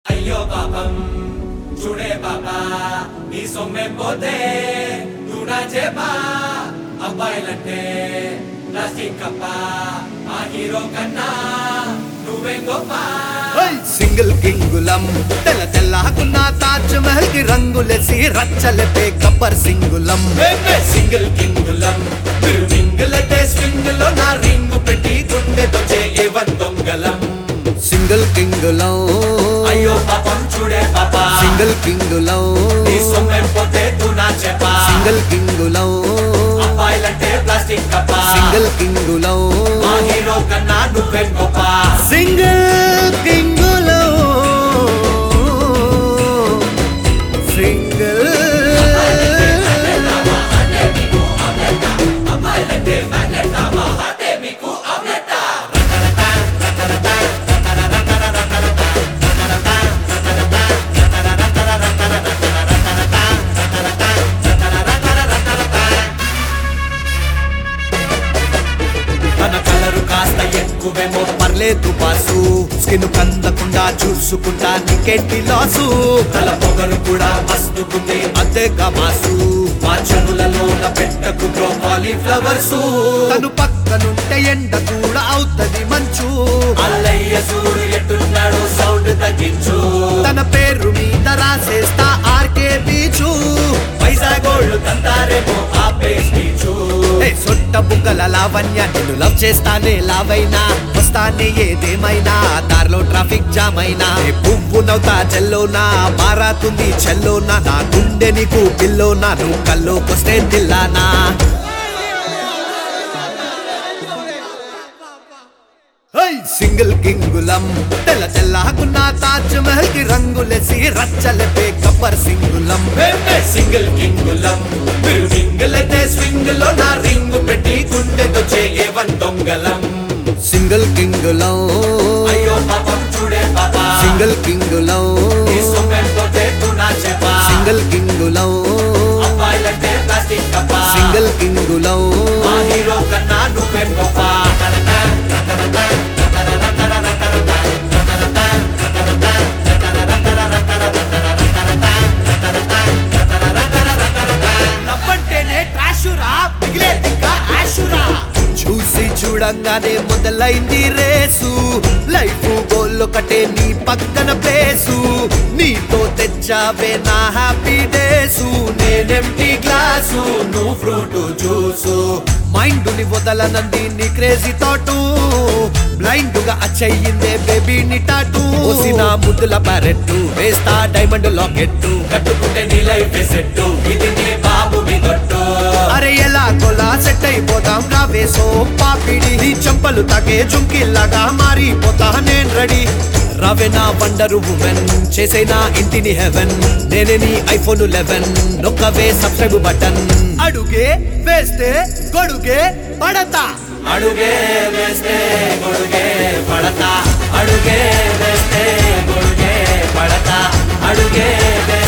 అయ్యో పాపం చూడే పాపా నీ సొమ్మె పోతే నువ్వు చేపా అబ్బాయిలంటే ప్లాస్టిక్ కప్ప ఆ హీరో కన్నా నువ్వే గొప్ప సింగిల్ కింగులం తెల్ల తెల్లకున్న తాజ్ మహల్ కి రంగులేసి రచ్చలపే గబ్బర్ సింగులం సింగిల్ కింగులం మీరు రింగులటే స్వింగ్ లో నా రింగు పెట్టి గుండెతో చేయవన్ దొంగలం సింగిల్ కింగులం అయ్యో పాపం చూడే పాపా సింగిల్ కింగులం నీ సొమ్మె పోతే నువ్వు చేపా సింగిల్ కింగులం అబ్బాయిలంటే ప్లాస్టిక్ కప్ప సింగిల్ కింగులం ఆ హీరో కన్నా నువ్వే గొప్ప సింగిల్ కింగులం సింగిల్ తన కలరు కాస్త ఎక్కువేమో పర్లేదు బాసు స్కిన్ కందకుండా చూసుకుంటా నీకేంటి లాసు తల పొగరు కూడా మస్తుకుంది అంతేగా మాసు మా చెనులలో పెట్టకు బ్రో కాలీఫ్లవర్స్ తను పక్కనుంటే ఎండ కూడా అవుతది మంచు అల్లయ్య సూడు ఎట్టున్నాడు సౌండ్ తగ్గించు తన పేరు మీద రాసేస్తా ఆర్కే బీచు వైజాగోళ్ళు తంతారేమో ఆ పేస్టీచు సొట్ట బుగ్గల లావణ్య నిన్ను లవ్ చేస్తానే లావైనా వస్తానే ఏదేమైనా దారిలో ట్రాఫిక్ జామ్ అయినా పువ్వు నవ్వుతా చెల్లోనా మారాతుంది చెల్లోనా నా గుండె నీకు పిల్లోనా నువ్వు కల్లోకొస్తే దిల్లానా సింగిల్ కింగులం తెల్ల తెల్లకున్న తాజ్ మహల్ కి రంగులేసి రచ్చలపే గబ్బర్ సింగులం సింగిల్ కింగులం మీరు రింగులైతే స్వింగ్ లో నా రింగు పెట్టి గుండెతో చేయవన్ దొంగలం సింగిల్ కింగులం అయ్యో పాపం చూడే పాపా సింగిల్ కింగులం నీ సొమ్మె పోతే నువ్వు చేపా సింగిల్ కింగులం అబ్బాయిలంటే ప్లాస్టిక్ కప్ప సింగిల్ కింగులం ఆ హీరో కన్నా నువ్వే గొప్ప నవ్వంటేనే ట్రాషురా మిగిలేది ఇంకా ఆషురా చూసి చూడంగానే మొదలైంది రేసు లైఫ్ గోల్ ఒకటే నీ పక్కన ప్లేసు నీతో తెచ్చావే నా హ్యాపీ డేసు నేనెంటీ గ్లాసు నువ్వు ఫ్రూట్ జ్యూసు మైండ్ ని వదలనంది నీ క్రేజీ థాటు బ్లైండ్ గా అచ్చయిందే బేబీ ని టాటూ ఓసిన ముద్దుల ప్యారెట్టు వేస్తా డైమండ్ లాకెట్టు కట్టుకుంటే నీ లైఫ్ సెట్టు ఇది నీ బాబు మీ గట్టు అరే ఎలా కొలా సెట్ అయిపోతాం రావేసో పాపిడి నీ చెంపలు తాకే జుంకిల్లాగా మారిపోతా నేను రెడీ రావే నా వండరు ఉమెన్ చేసేనా ఇంటిని హెవెన్ నేనే నీ ఐఫోన్ 11 నొక్కవే సబ్స్క్రైబ్ బటన్ అడుగే వేస్తే గొడుగే పడతా అడుగే వేస్తే గొడుగే పడతా అడుగే వేస్తే గొడుగే పడతా అడుగే